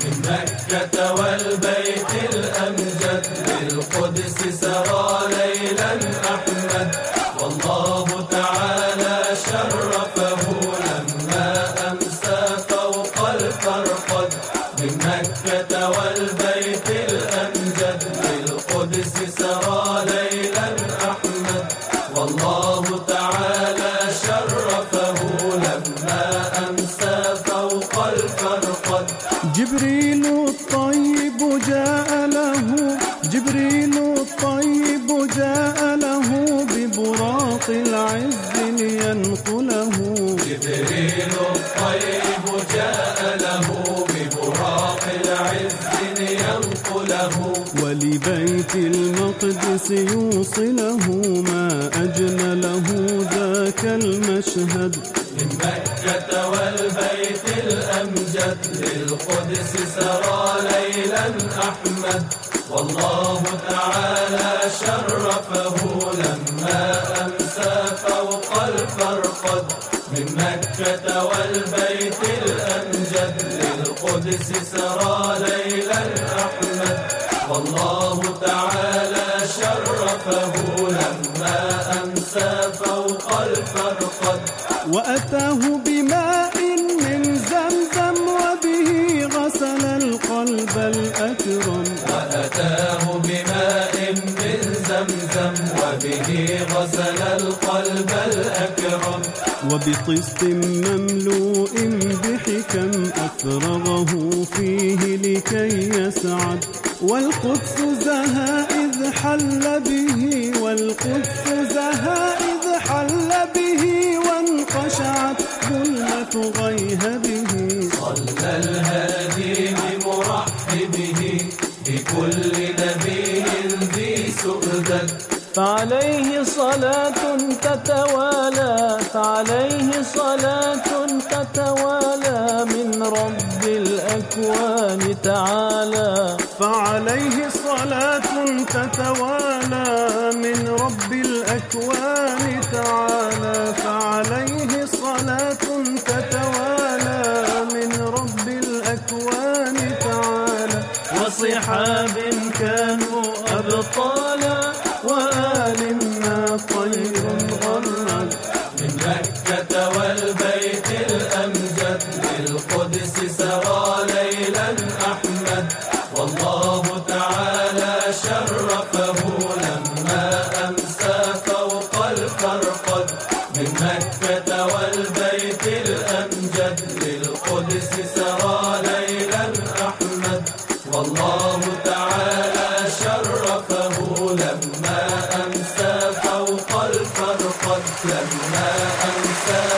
من مكة والبيت الأمجد للقدس سرى ليلا أحمد، والله تعالى شرفه لما أمسى فوق الفرقد. من مكة والبيت الأمجد للقدس سرى ليلا أحمد، والله تعالى شرفه لما أمسى فوق الفرقد. جبريل الطيب جاء له، جبريل الطيب جاء له ببراق العز لينقله. جبريل الطيب جاء له ببراق العز لينقله، ولبيت المقدس يوصله ما أجمله ذاك المشهد. من مكة والبيت الأمجد للقدس سرى ليلا أحمد، والله تعالى شرفه لما أمسى فوق الفرقد. من مكة والبيت الأمجد للقدس سرى ليلا أحمد، والله تعالى شرفه لما أمسى فوق الفرقد. وأتاه بماء من زمزم وبه غسل القلب الأكرم. وأتاه بماء من زمزم وبه غسل القلب الأكرم. وبطست مملوء بحكم أفرغه فيه لكي يسعد. والقدس زها إذ حل به، والقدس زها إذ حل به، وانقشعت ظلمة غيهبه. صلى الهادي بمرحبه بكل نبي ذي سؤدد. فعليه صلاة تتوالى، فعليه صلاة تتوالى من رب الأكوان تعالى. فعليه صلاة تتوالى من رب الأكوان تعالى. فعليه صلاة تتوالى من رب الأكوان تعالى. وصحاب كانوا أبطالا، وآل ما طير غرد. من مكة والبيت الأمجد للقدس سرى ليلا أحمد، والله تعالى شرفه لما أمسى فوق الفرقد. من مكة والبيت الأمجد للقدس سرى ليلا أحمد، والله تعالى شرفه لما أمسى فوق الفرقد. لما أمسى